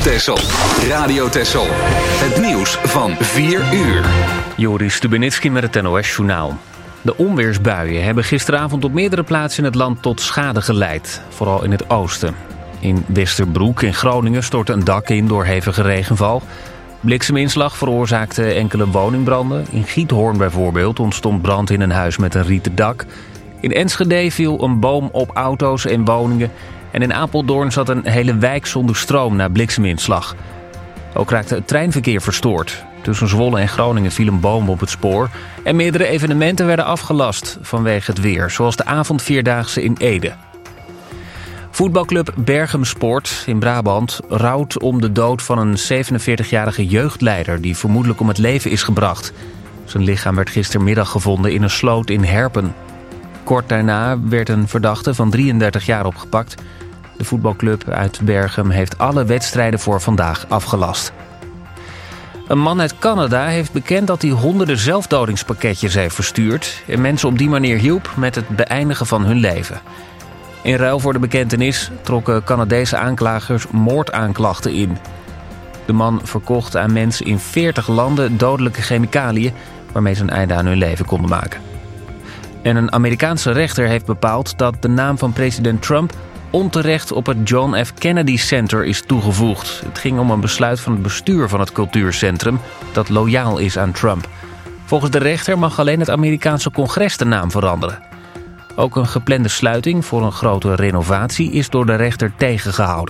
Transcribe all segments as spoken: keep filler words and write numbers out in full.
Texel. Radio Texel. Het nieuws van vier uur. Joris Stubenitski met het N O S-journaal. De onweersbuien hebben gisteravond op meerdere plaatsen in het land tot schade geleid. Vooral in het oosten. In Westerbroek in Groningen stortte een dak in door hevige regenval. Blikseminslag veroorzaakte enkele woningbranden. In Giethoorn bijvoorbeeld ontstond brand in een huis met een rieten dak. In Enschede viel een boom op auto's en woningen. En in Apeldoorn zat een hele wijk zonder stroom na blikseminslag. Ook raakte het treinverkeer verstoord. Tussen Zwolle en Groningen viel een boom op het spoor. En meerdere evenementen werden afgelast vanwege het weer. Zoals de avondvierdaagse in Ede. Voetbalclub Berchem Sport in Brabant rouwt om de dood van een zevenenveertigjarige jeugdleider die vermoedelijk om het leven is gebracht. Zijn lichaam werd gistermiddag gevonden in een sloot in Herpen. Kort daarna werd een verdachte van drieëndertig jaar opgepakt. De voetbalclub uit Berchem heeft alle wedstrijden voor vandaag afgelast. Een man uit Canada heeft bekend dat hij honderden zelfdodingspakketjes heeft verstuurd en mensen op die manier hielp met het beëindigen van hun leven. In ruil voor de bekentenis trokken Canadese aanklagers moordaanklachten in. De man verkocht aan mensen in veertig landen dodelijke chemicaliën waarmee ze een einde aan hun leven konden maken. En een Amerikaanse rechter heeft bepaald dat de naam van president Trump onterecht op het John F. Kennedy Center is toegevoegd. Het ging om een besluit van het bestuur van het cultuurcentrum dat loyaal is aan Trump. Volgens de rechter mag alleen het Amerikaanse congres de naam veranderen. Ook een geplande sluiting voor een grote renovatie is door de rechter tegengehouden.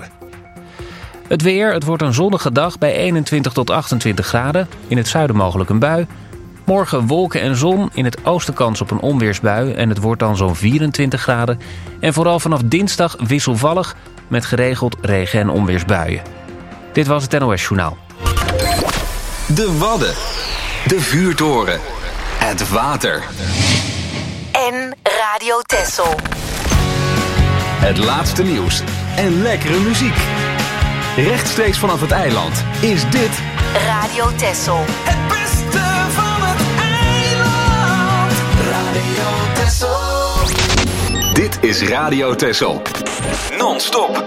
Het weer, het wordt een zonnige dag bij eenentwintig tot achtentwintig graden. In het zuiden mogelijk een bui. Morgen wolken en zon, in het oosten kans op een onweersbui en het wordt dan zo'n vierentwintig graden. En vooral vanaf dinsdag wisselvallig met geregeld regen- en onweersbuien. Dit was het N O S-journaal. De Wadden. De vuurtoren. Het water. En Radio Texel. Het laatste nieuws en lekkere muziek. Rechtstreeks vanaf het eiland is dit Radio Texel. Het beste van het eiland. Radio Texel. Dit is Radio Texel. Non-stop.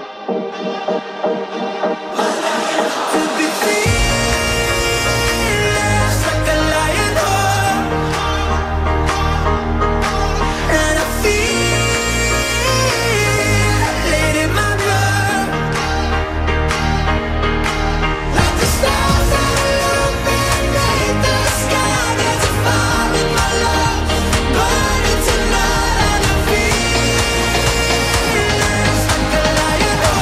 Burning tonight and I feel like a lion.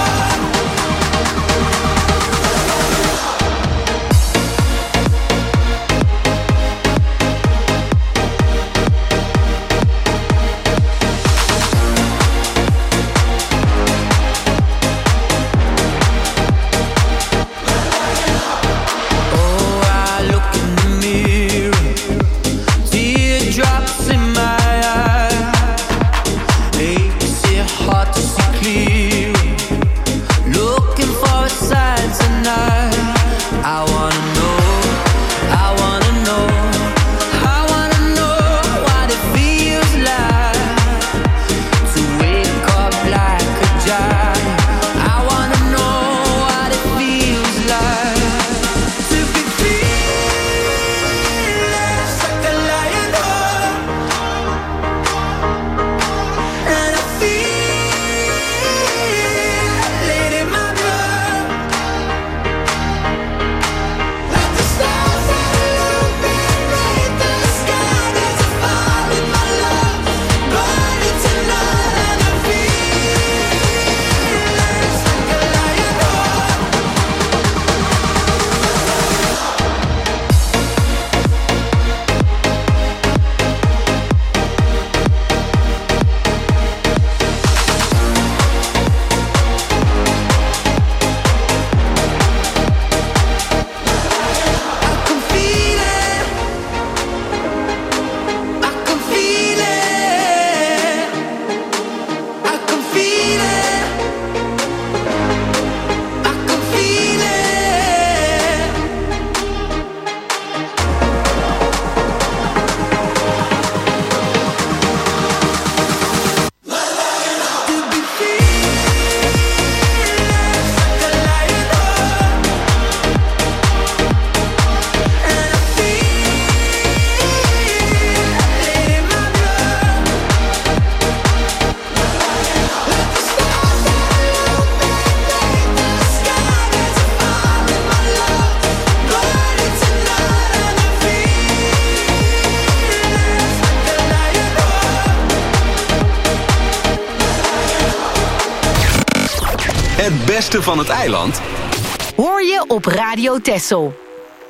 beste van het eiland hoor je op Radio Texel.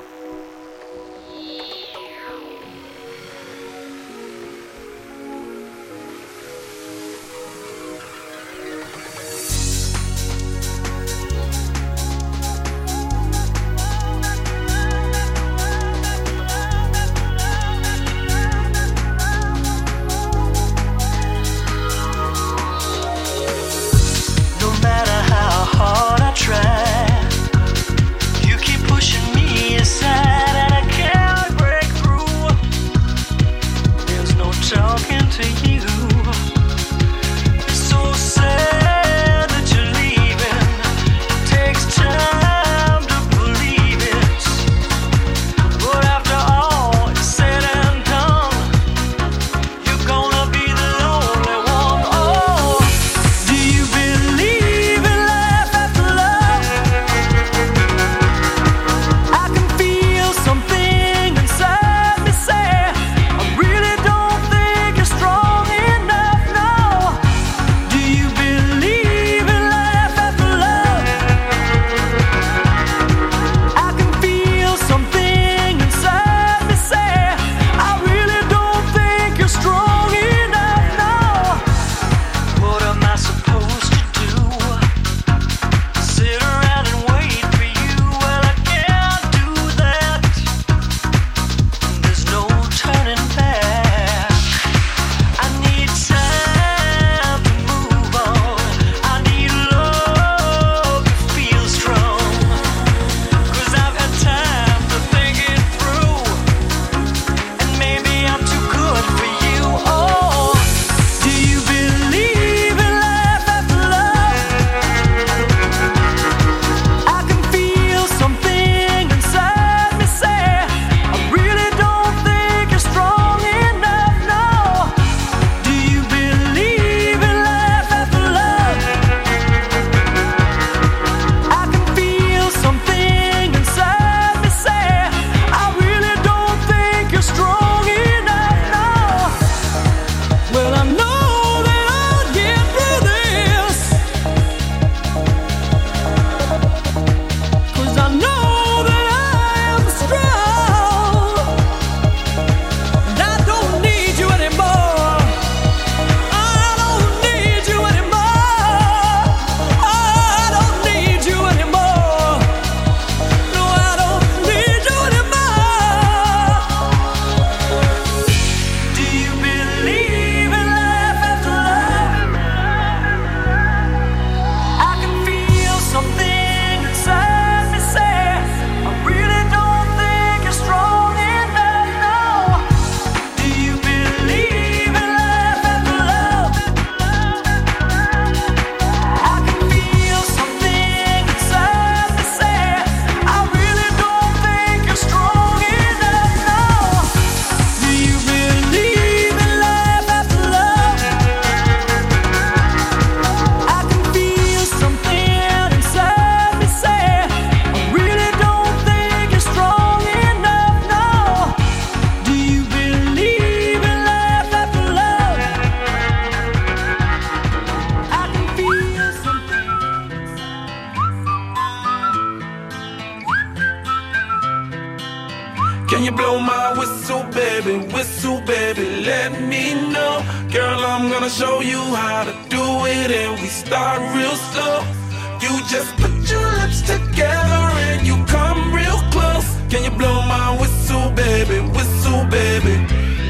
Can you blow my whistle, baby, whistle, baby, let me know. Girl, I'm gonna show you how to do it, and we start real slow. You just put your lips together and you come real close. Can you blow my whistle, baby, whistle, baby?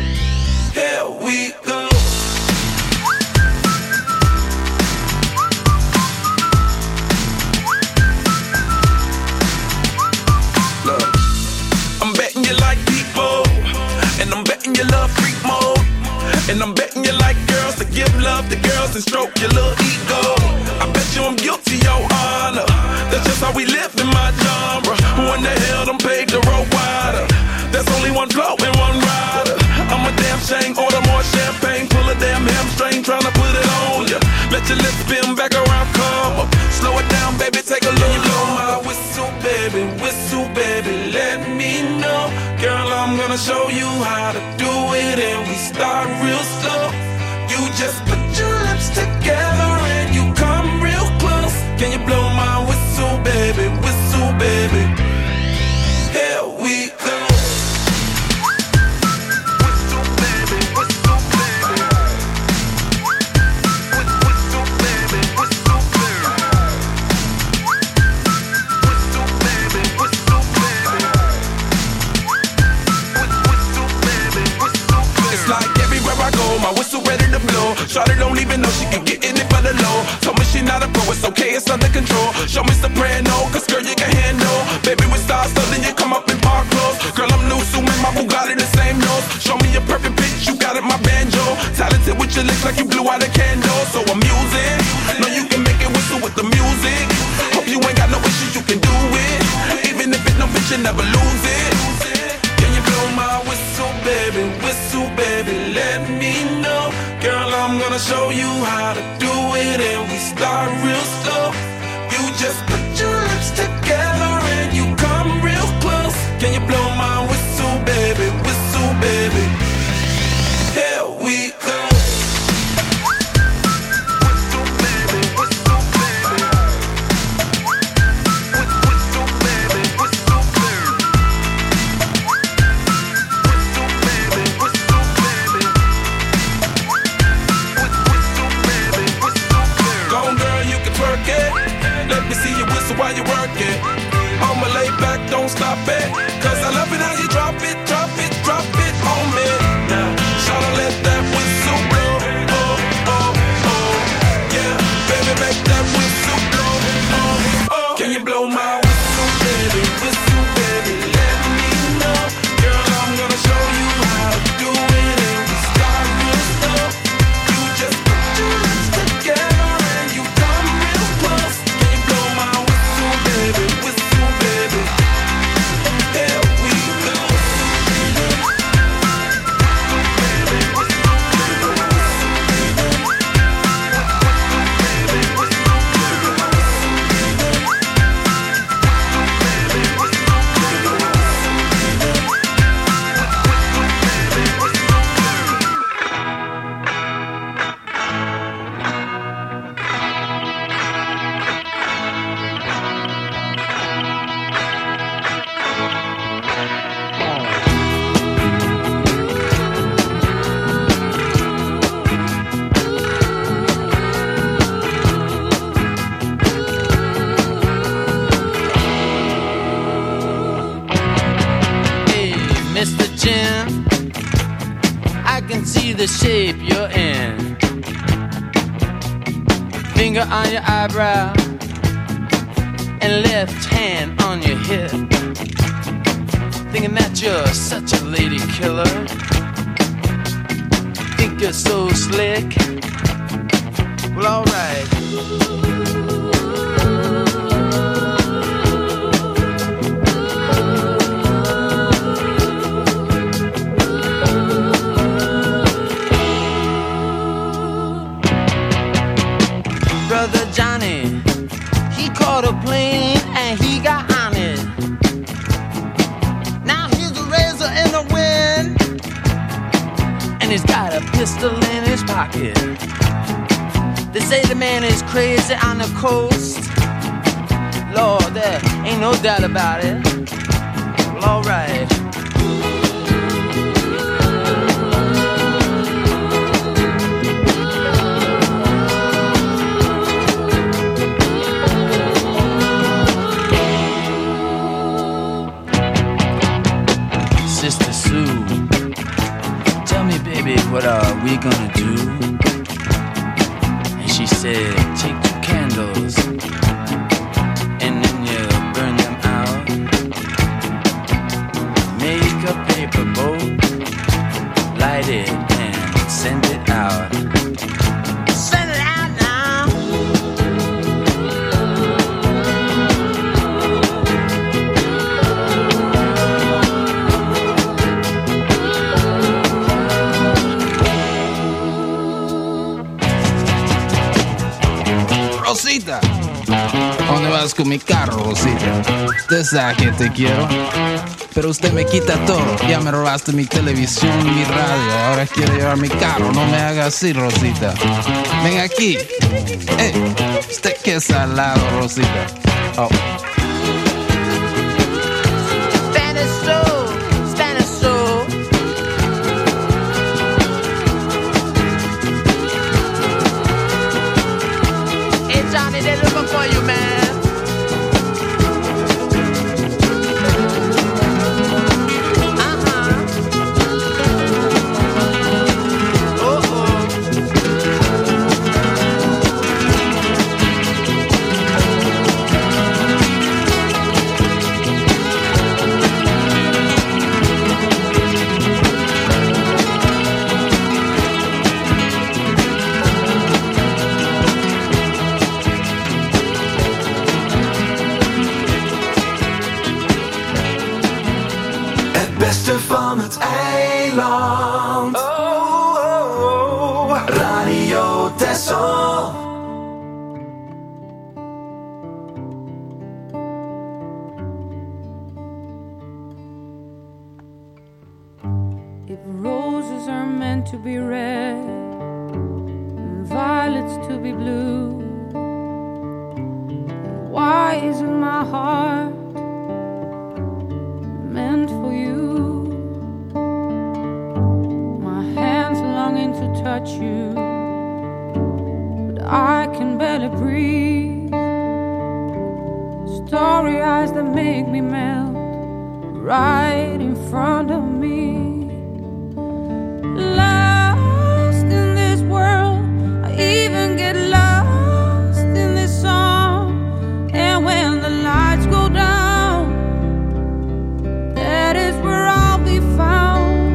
Here we go. You love freak mode, and I'm betting you like girls to give love to girls and stroke your little ego. I bet you I'm guilty, your honor. That's just how we live in my genre. Who in the hell done paved the road wider? There's only one flow and one rider. I'm a damn shame, order more champagne, pull a damn hamstring, tryna put it on ya. Let your lips spin back around, come up. Slow it down, baby, take a look. You blow my whistle, baby, whistle, baby, let me know. Girl, I'm gonna show you how to do it, and we start real slow. You just put your lips together and you come real close. Can you blow my baby. Here we go. My whistle ready to blow. Shawty don't even know she can get in it for the low. Told me she not a pro, it's okay, it's under control. Show me soprano, cause girl you can handle. Baby with stars, so then you come up in park clothes. Girl I'm new, so man, my Bugatti the same nose. Show me your perfect pitch, you got it, my banjo. Talented with your lips like you blew out a candle. So I'm using, know you can make it whistle with the music. Hope you ain't got no issues, you can do it. Even if it no bitch, you never lose it. Can you blow my whistle, baby, whistle, baby, let me know. Girl, I'm gonna show you how to do it, and we start real slow. You just put your lips together and you come real close. Can you blow my whistle, baby, whistle, baby? Here we go. While you work it, I'ma lay back, don't stop it. Cause I love it how you drop it, drop it, drop it on me. Now, tryna let that whistle blow. Oh, oh, oh. Yeah, baby, make that whistle blow. Oh, oh. Can you blow my whistle, baby, whistle, baby, let me know. Girl, I'm gonna show you how to do it, and we start real slow. You just put your lips together and you come real close. Can you blow my baby, whistle, baby, here we go. The shape you're in, finger on your eyebrow and left hand on your hip, thinking that you're such a lady killer, think you're so slick. Well, alright. Brother Johnny, he caught a plane and he got on it. Now he's a razor in the wind, and he's got a pistol in his pocket. They say the man is crazy on the coast. Lord, there ain't no doubt about it. Well, alright. Sister Sue, tell me, baby, what are we gonna do? And she said, take two candles and then you burn them out. Make a paper boat, light it and send it out. Send it out now. Rosita, ¿dónde vas con mi carro, Rosita? Usted sabe que te quiero, pero usted me quita todo. Ya me robaste mi televisión, mi radio, ahora quiere llevar mi carro. No me haga así, Rosita. Ven aquí. Eh, usted que es salado, Rosita. Oh. Nederland. Oh, oh, oh. Radio Texel. If roses are meant to be red and violets to be blue, why isn't my heart meant for you? My hands longing to touch you, but I can barely breathe. Starry eyes that make me melt right in front of me. Lost in this world, I even get lost in this song. And when the lights go down, that is where I'll be found.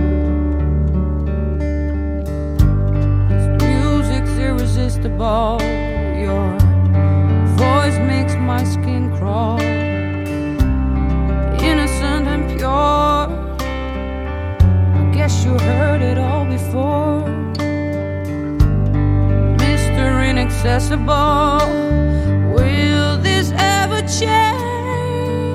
This music's irresistible. Your voice makes my skin crawl. Innocent and pure, I guess you heard it all before. Mister Inaccessible, will this ever change?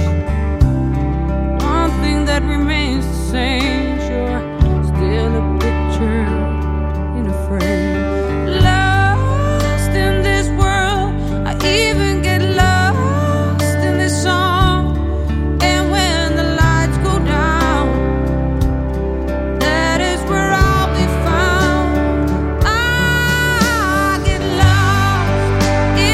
One thing that remains the same, you're still a picture in a frame. Lost in this world, I even get lost in this song. And when the lights go down, that is where I'll be found. I get lost in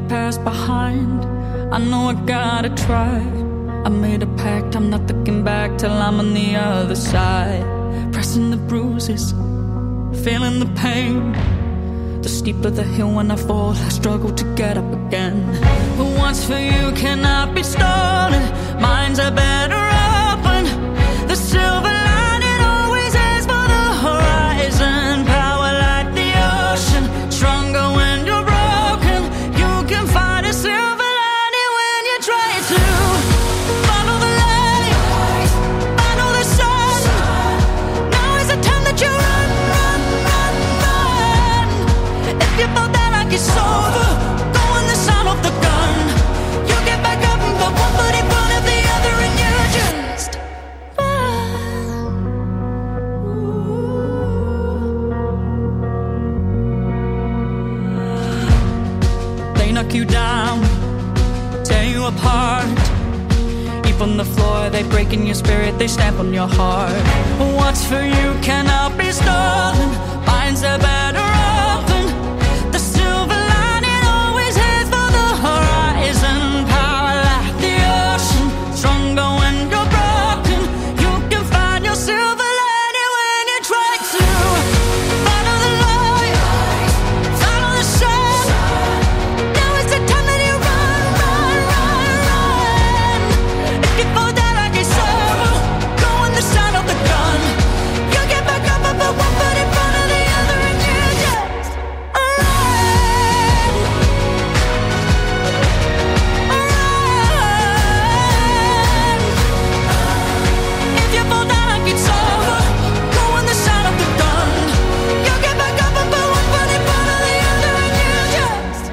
past behind. I know I gotta try. I made a pact, I'm not looking back till I'm on the other side. Pressing the bruises, feeling the pain. The steeper the hill when I fall, I struggle to get up again. But what's for you cannot be stolen. Minds are better open. The silver lining always ends for the horizon. Power like the ocean, stronger when you're broken. You can find a silver lining when you try to follow the light, follow the sun. Now is the time that you run, run, run, run. If you fall down like it's over, go in the sound of the gun. You get back up and put one foot in front of the other and you just run. They knock you down, tear you apart. Even the floor, they break in your spirit, they stamp on your heart. What's for you cannot be stolen. Minds are better open. The silver lining always heads for the horizon. Power like the ocean, stronger when you're broken. You can find your silver lining when you try to follow the light, follow the sun. Now is the time that you run, run, run, run. If you fall down like it's over, go in the sound of the gun. You get back up and put one foot in front of the other and you just run, run. If you fall down like it's over, go in the sound of the gun. You get back up and put one foot in front of the other and you just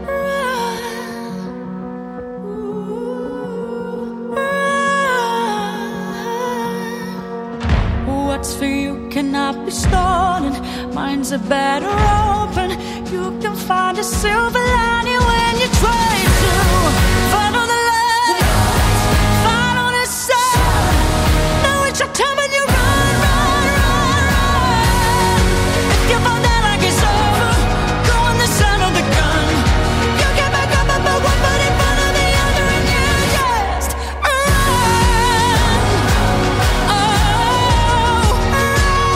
run. What's for you cannot be stolen. Minds are better open. You can find a silver lining when you try to follow the light, follow the sun. Now it's your time and you run, run, run, run. If you fall down like it's over, go in the sound of the gun. You get back up and put one foot in front of the other and you just run. Oh, run.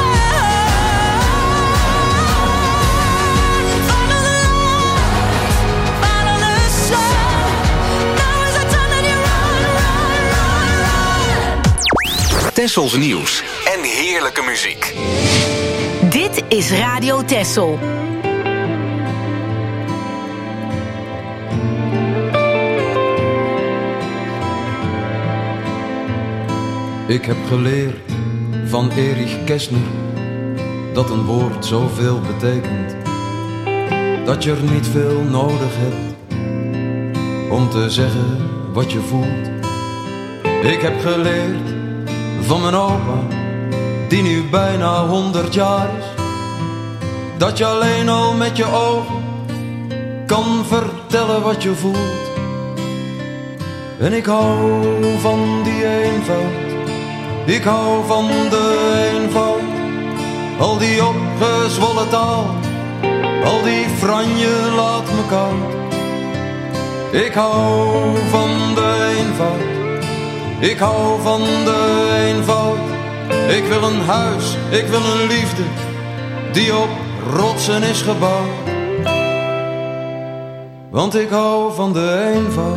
Follow the light, follow the sun. Now is the time that you run, run, run, run. Tessels nieuws en heerlijke muziek. Dit is Radio Tessel. Ik heb geleerd van Erich Kästner dat een woord zoveel betekent, dat je er niet veel nodig hebt om te zeggen wat je voelt. Ik heb geleerd van mijn opa, die nu bijna honderd jaar is, dat je alleen al met je ogen kan vertellen wat je voelt. En ik hou van die eenvoud, ik hou van de eenvoud. Al die opgezwollen taal, al die franje laat me koud. Ik hou van de eenvoud, ik hou van de eenvoud. Ik wil een huis, ik wil een liefde, die op rotsen is gebouwd. Want ik hou van de eenvoud.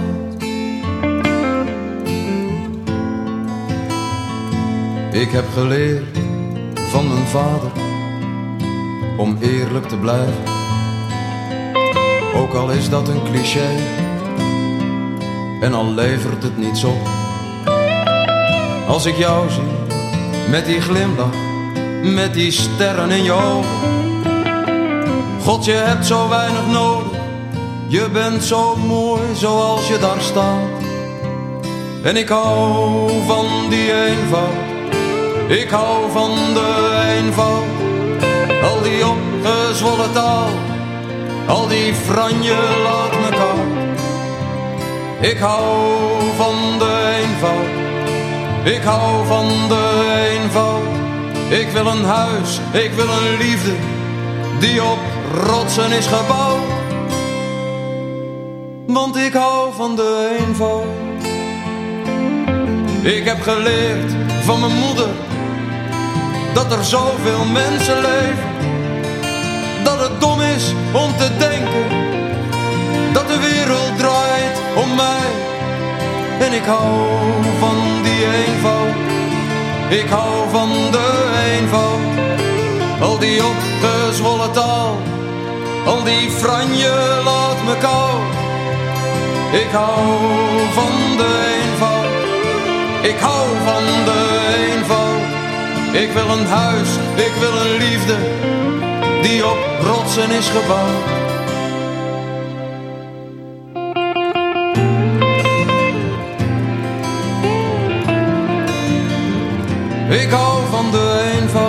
Ik heb geleerd van mijn vader om eerlijk te blijven, ook al is dat een cliché en al levert het niets op. Als ik jou zie met die glimlach, met die sterren in je ogen, God, je hebt zo weinig nodig, je bent zo mooi zoals je daar staat. En ik hou van die eenvoud, ik hou van de eenvoud. Al die opgezwollen taal, al die franje laat me koud. Ik hou van de eenvoud, ik hou van de eenvoud. Ik wil een huis, ik wil een liefde, die op rotsen is gebouwd. want ik hou van de eenvoud. Ik heb geleerd van mijn moeder dat er zoveel mensen leven, dat het dom is om te denken dat de wereld draait om mij. En ik hou van die eenvoud, ik hou van de eenvoud. Al die opgezwollen taal, al die franje laat me kou. Ik hou van de eenvoud, ik hou van de eenvoud. Ik wil een huis, ik wil een liefde die op rotsen is gebouwd. Ik hou van de eenvoud.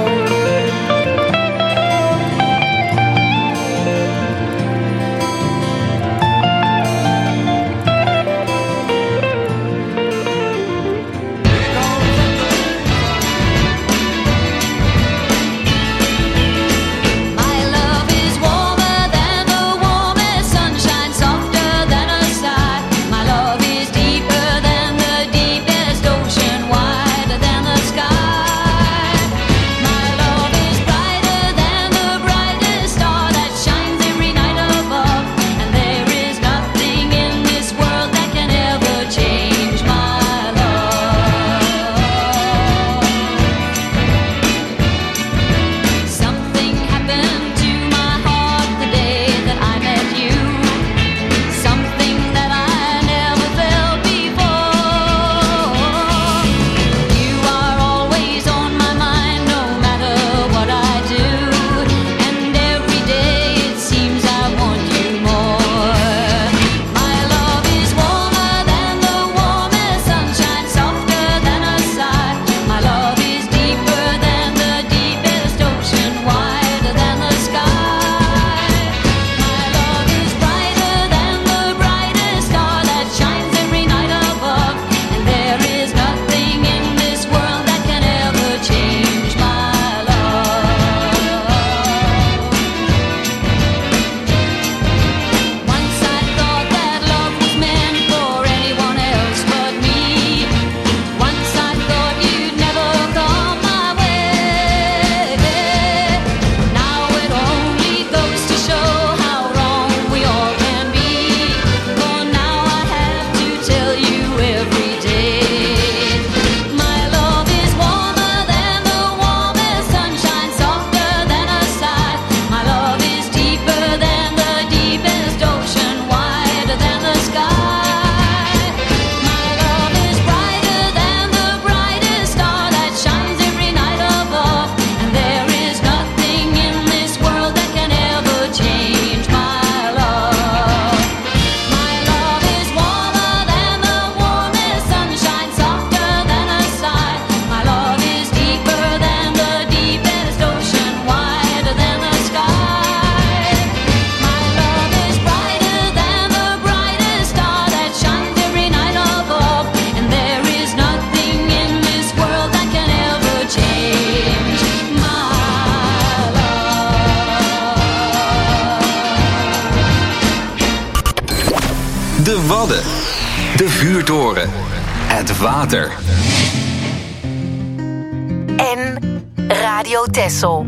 De Wadden, de vuurtoren, het water. En Radio Texel.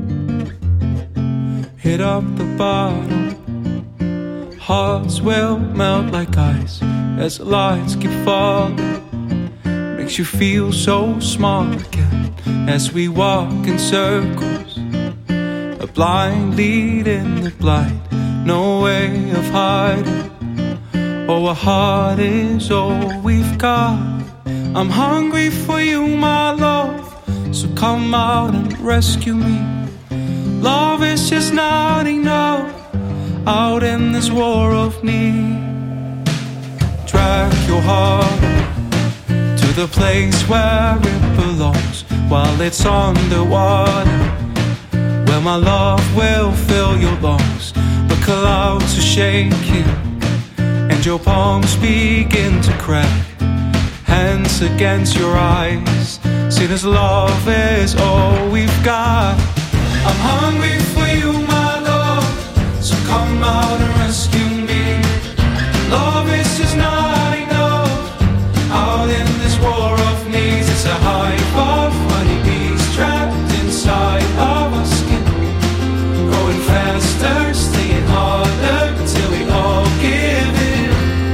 Hit up the bottom, hearts will melt like ice as the lights keep falling. Makes you feel so small again as we walk in circles. A blind lead in the blind, no way of hiding. Oh, a heart is all we've got. I'm hungry for you, my love, so come out and rescue me. Love is just not enough out in this war of need. Drag your heart to the place where it belongs while it's underwater, where my love will fill your lungs. The clouds are shaking and your palms begin to crack. Hands against your eyes, see this love is all we've got. I'm hungry for you, my love, so come out and rescue me. Love this is not enough. Out in this war of needs, it's a hive of honeybees trapped inside of our skin. Growing faster, staying harder, till we all give in.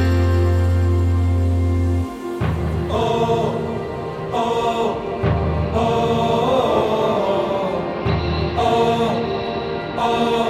Oh, oh, oh, oh, oh,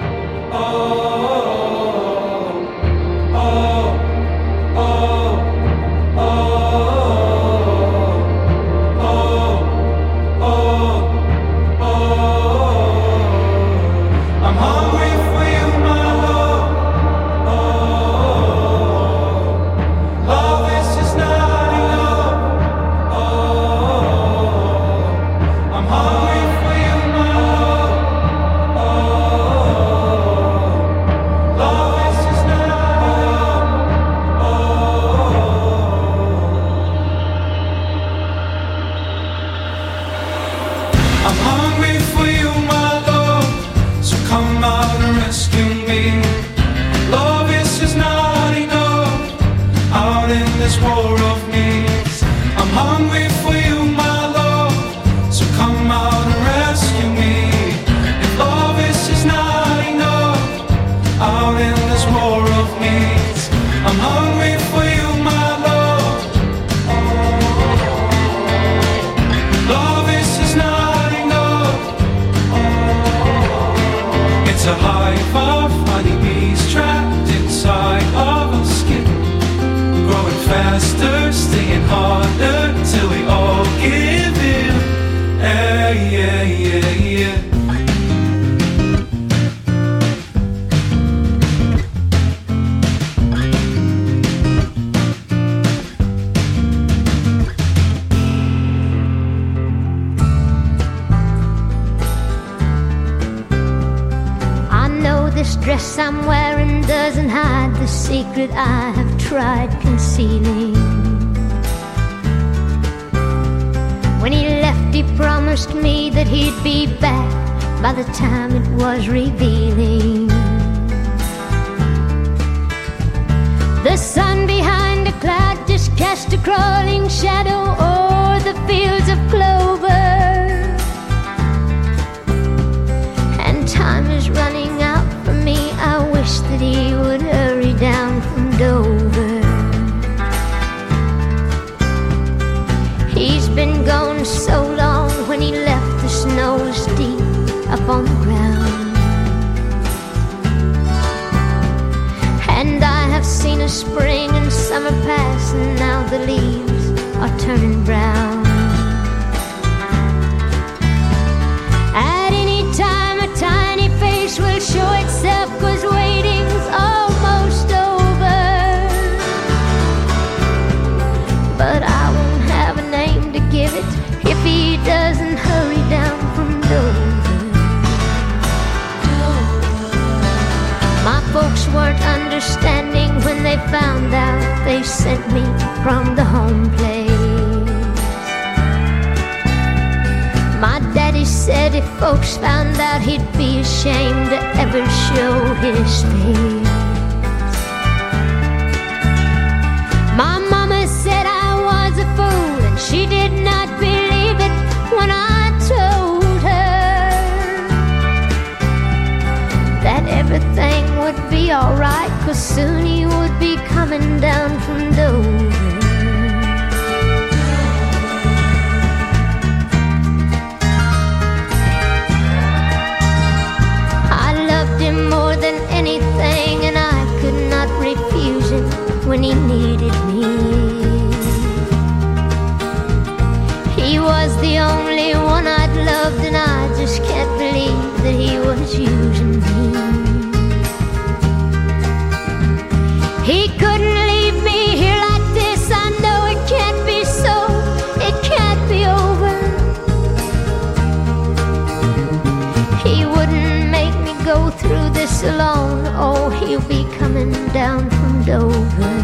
dress I'm wearing doesn't hide the secret I have tried concealing. When he left, he promised me that he'd be back by the time it was revealing. The sun behind a cloud just cast a crawling shadow o'er the fields of clover. And time is running out for me. I wish that he would hurry down from Dover. He's been gone so long. When he left, the snow was deep up on the ground. And I have seen a spring and summer pass, and now the leaves are turning brown. At any time a tiny face will show itself, 'cause waiting's almost over. But I won't have a name to give it if he doesn't hurry down from Dover. My folks weren't understanding when they found out they sent me from the home place. My daddy said if folks found out, he'd be ashamed to ever show his face. My mama said I was a fool, and she did not believe it when I told her that everything would be alright, 'cause soon he would be coming down from Dover. I loved him more than anything, and I could not refuse him when he needed me. He was the only one I'd loved, and I just can't believe that he was using me. He couldn't leave me here like this. I know it can't be so. It can't be over. He wouldn't make me go through this alone. Oh, he'll be coming down from Dover.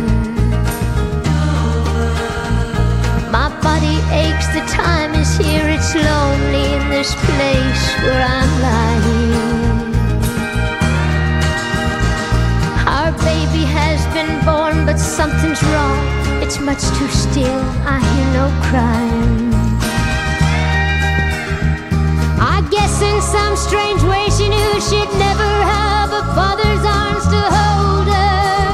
My body aches, the time is here. It's lonely in this place where I'm lying. Our baby has been born, but something's wrong. It's much too still, I hear no crying. I guess in some strange way she knew she'd never have a father's arms to hold her,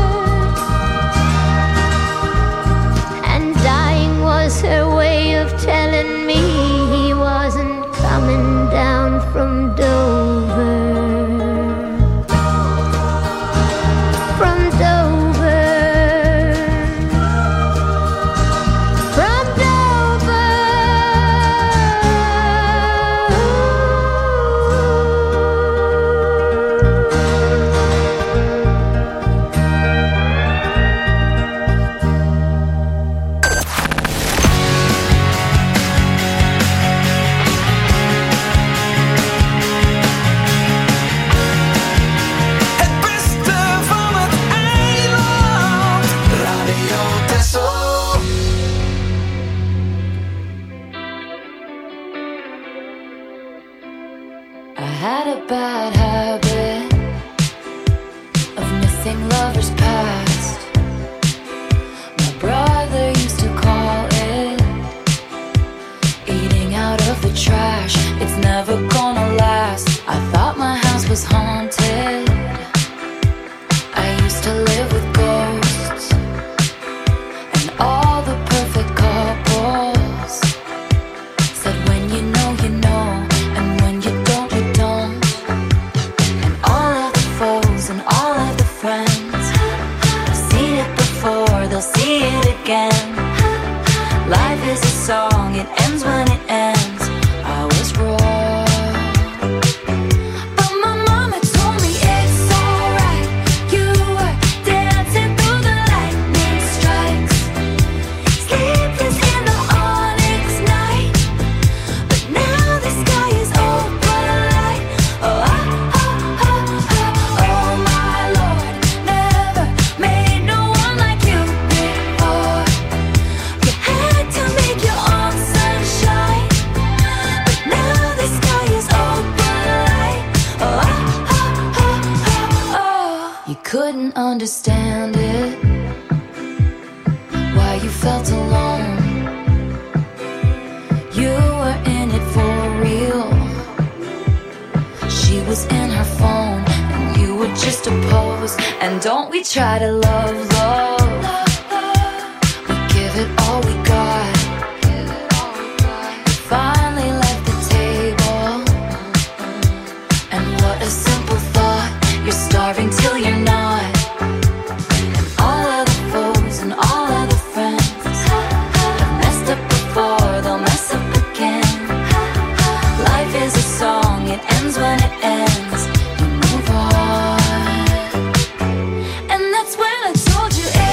and dying was her way of telling me he wasn't coming down from Dover. Understand it, why you felt alone. You were in it for real. She was in her phone and you were just a pose. And don't we try to love, love, we give it all we got. We finally left the table, and what a simple thought. You're starving till you're not. When it ends, you move on. And that's when I told you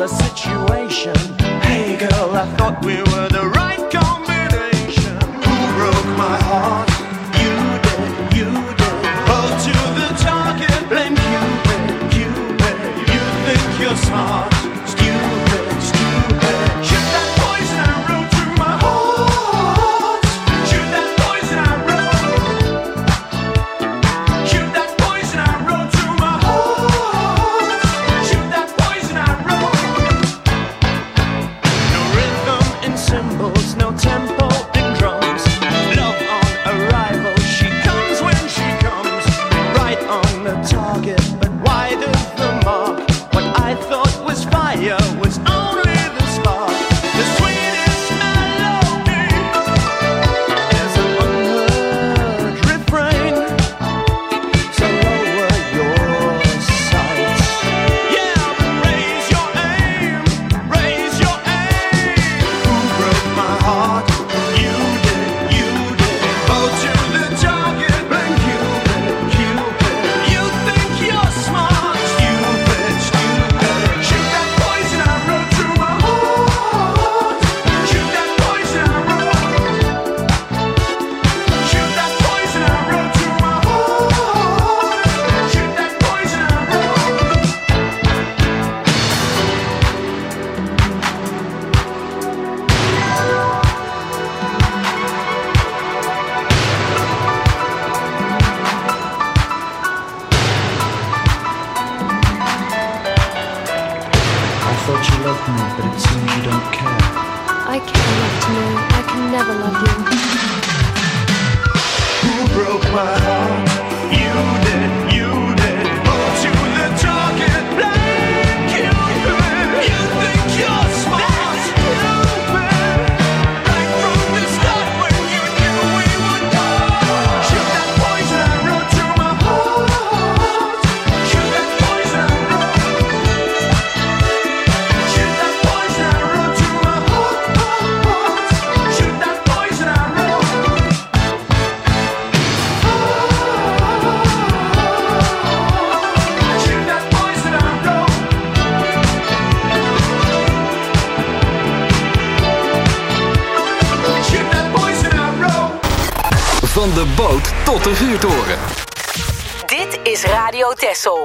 the situation. Hey girl, I thought we were the right combination. Who broke my heart? You did, you did. Hold to the target, blame Cupid, Cupid. You think you're smart, stupid, stupid. Shoot that poison arrow through my heart. Shoot that poison arrow. Shoot that poison arrow through my heart. Shoot that poison arrow. No rhythm in cymbals, no tempo in drums. Love on arrival, she comes when she comes. Right on the target, but wide of the mark. What I thought was fire was only the spark. The sweetest melody is an unheard refrain. So lower your sights. Yeah, but raise your aim, raise your aim. Who broke my heart? You did, you did. Oh, to the target, bang Cupid, Cupid. You think you're smart, stupid, stupid. Shoot that poison arrow through my heart. Shoot that poison arrow. Shoot that poison arrow through my heart. Shoot that poison arrow. I thought you loved me, but it seems you don't care. I care enough to know I can never love you. Who broke my heart? You did, you did. Oh, to the target, blame Cupid. You think you're smart, stupid. Right from the start when you knew we would part. Shoot that poison arrow through my heart. Shoot that poison arrow. Shoot that poison arrow through my heart. Shoot that poison arrow. Shoot that poison arrow. Shoot that poison arrow. Van de boot tot de vuurtoren. Dit is Radio Texel.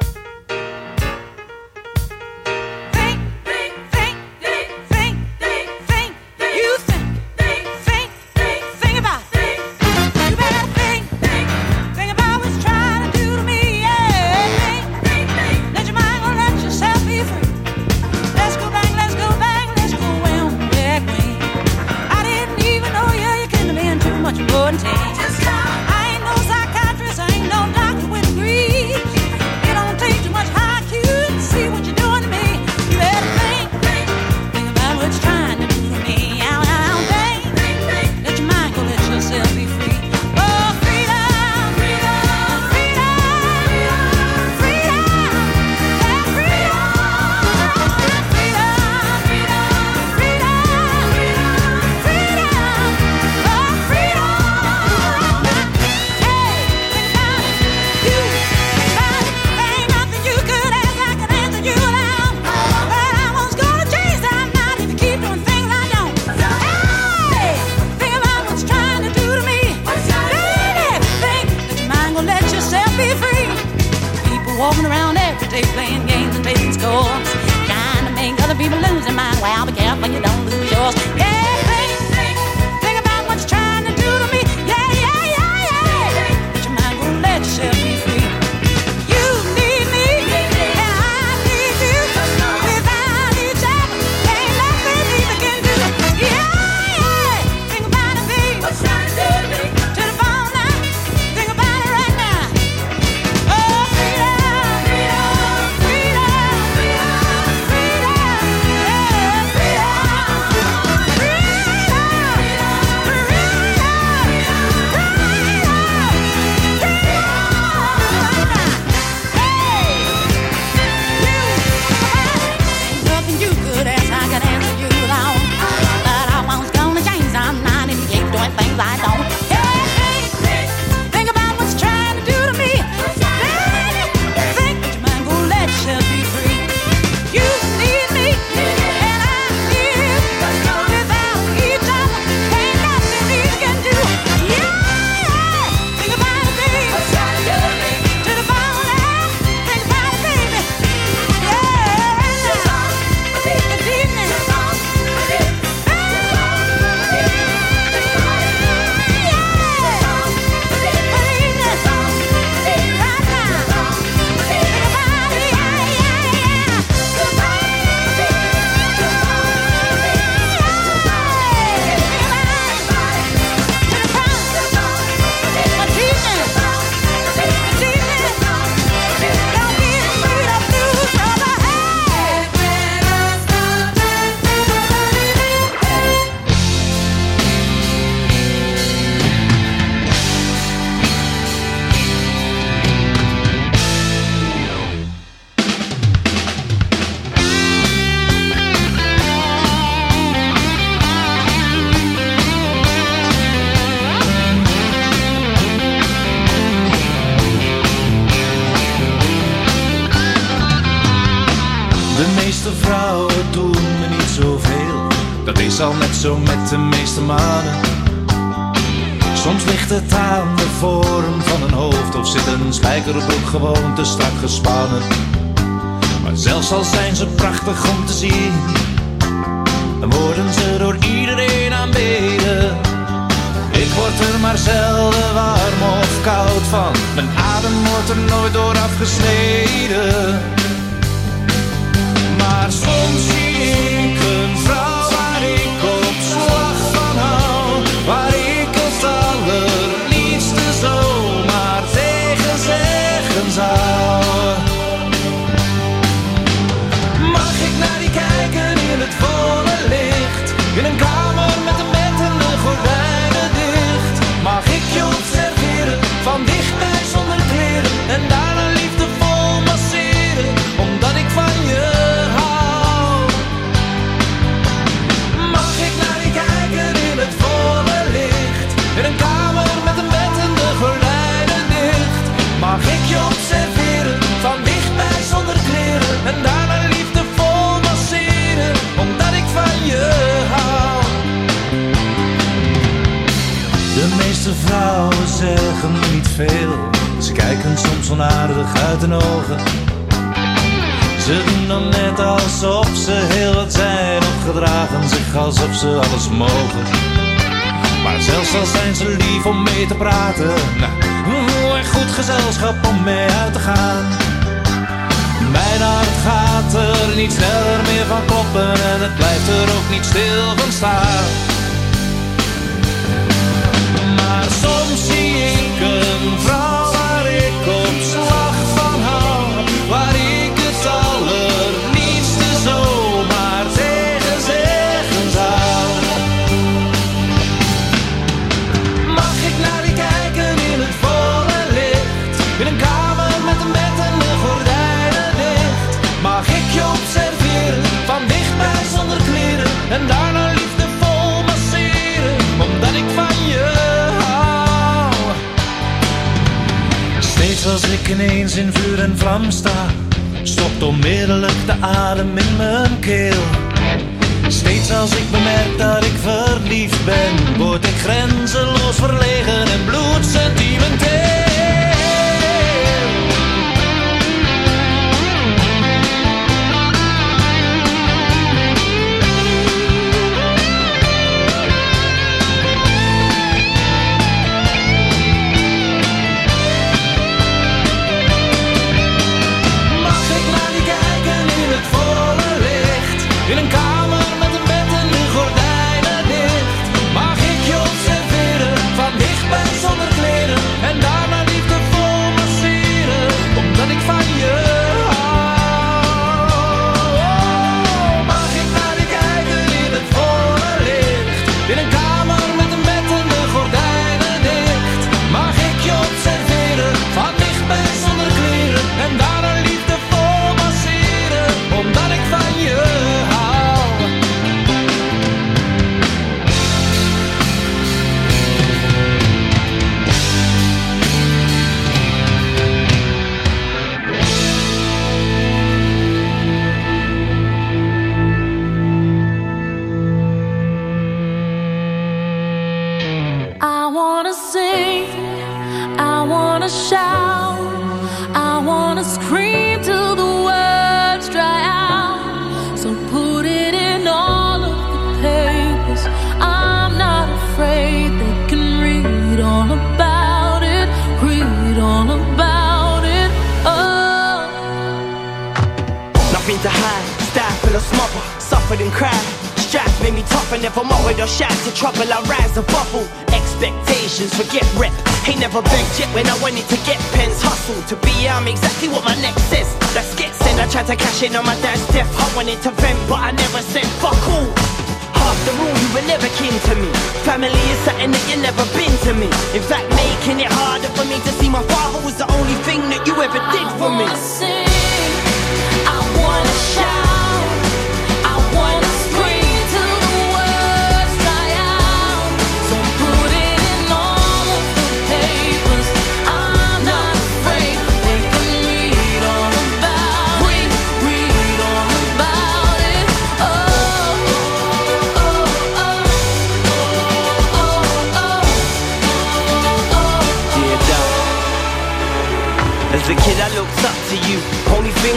I ain't no psychiatrist, I ain't no doctor with degrees. It don't take too much I Q to see what you're doing to me. You better think, think, think about what you're trying to do to me. Out, out, think, think, think. Let your mind go, let yourself be free. Oh, freedom, freedom, freedom, freedom, yeah, freedom, freedom, freedom, freedom, freedom, freedom, oh, freedom. Walking around every day playing games and taking scores, trying to make other people lose their mind. Well, be careful you don't lose yours. Yeah, think, think, think about what you're trying to do to me. Yeah, yeah, yeah, yeah. Let your mind go, let yourself be free. You need me, and I need you. Without each other, ain't nothing either can do. Yeah, yeah. Think about it, babe. What you trying to do to me? To the phone now. Think about it right now. Oh, freedom. Freedom, freedom, freedom, freedom, yeah, freedom. is al net zo met de meeste mannen. Soms ligt het aan de vorm van een hoofd of zit een spijkerbroek gewoon te strak gespannen. Maar zelfs al zijn ze prachtig om te zien, dan worden ze door iedereen aanbeden. Ik word er maar zelden warm of koud van, mijn adem wordt er nooit door afgesneden. Maar soms zie ik een vrouw waar ik op slag van hou, waar ik het allerliefste zomaar tegen zeggen zou. Mag ik naar die kijken in het volle licht, in een kamer met een bed en de gordijnen dicht? Mag ik je observeren, van dichtbij zonder kleren, en daarna liefdevol masseren, omdat ik van je hou? Mag ik naar die kijken in het volle licht, in een kamer met een bed en de gordijnen dicht? Mag ik je observeren, van dichtbij zonder kleren, en daarna liefdevol masseren, omdat ik van je hou? De meeste vrouwen zeggen niet veel, ze kijken soms onaardig uit hun ogen. Ze doen dan net alsof ze heel wat zijn, of gedragen zich alsof ze alles mogen. Maar zelfs al zijn ze lief om mee te praten, nou, echt goed gezelschap om mee uit te gaan. Mijn hart gaat er niet sneller meer van kloppen en het blijft er ook niet stil van staan. Maar soms zie ik een vrouw waar ik op slag van hou, waar ik het allerliefste zomaar tegen zeggen zou. Mag ik naar die kijken in het volle licht, in een kamer met een bed en de gordijnen dicht? Mag ik je observeren, van dichtbij zonder kleren, en daarna liefdevol masseren, omdat ik van je hou? Steeds als ik ineens in vuur en vlam sta, stopt onmiddellijk de adem in mijn keel. Steeds als ik bemerk dat ik verliefd ben, word ik grenzeloos verlegen en bloedsentimenteel. In een kamer met een bed en de gordijnen dicht. Mag ik je observeren, van dichtbij zonder kleren, en daarna liefdevol masseren, omdat ik van je hou? Mag ik naar je kijken in het volle licht, in een kamer met een bed en de gordijnen dicht? Mag ik je observeren, van dichtbij zonder kleren, en daarna liefdevol masseren, omdat ik van je hou? I wanna sing, I wanna shout, I wanna scream till the words dry out. So put it in all of the papers, I'm not afraid. They can read all about it, read all about it, oh. Nothing to hide, stifle or smother, suffered and cried. Strife made me tough and never mothered or shy to trouble. I rise above all expectations, forget rep. Ain't never begged yet when I wanted to get pens. Hustle to be I'm exactly what my next says. That's get sent. I tried to cash in on my dad's death. I wanted to vent but I never said fuck all. After all you were never kin to me. Family is something that you never been to me. In fact making it harder for me to see my father was the only thing that you ever did for me. I wanna sing, I wanna shout, I wanna scream till the words dry out. So put it in all of the papers, I'm not afraid. They can read all about it, read all about it, oh, oh, oh, oh.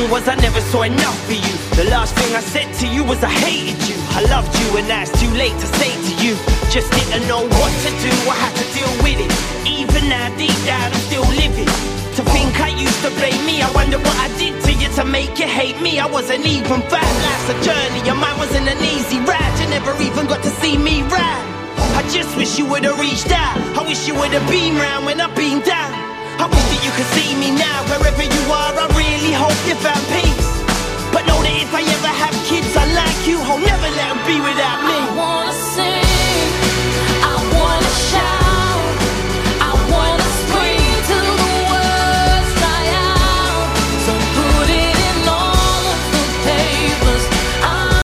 was I never saw enough for you. The last thing I said to you was I hated you. I loved you and now it's too late to say to you. Just didn't know what to do, I had to deal with it. Even now deep down I'm still living. To think I used to blame me, I wonder what I did to you to make you hate me. I wasn't even fat, life's a journey and mine wasn't an easy ride. You never even got to see me ride. I just wish you would've reached out. I wish you would've been round when I've been down. I wish that you could see me now. Wherever you are, I really hope you found peace. But know that if I ever have kids, I like you, I'll never let them be without me.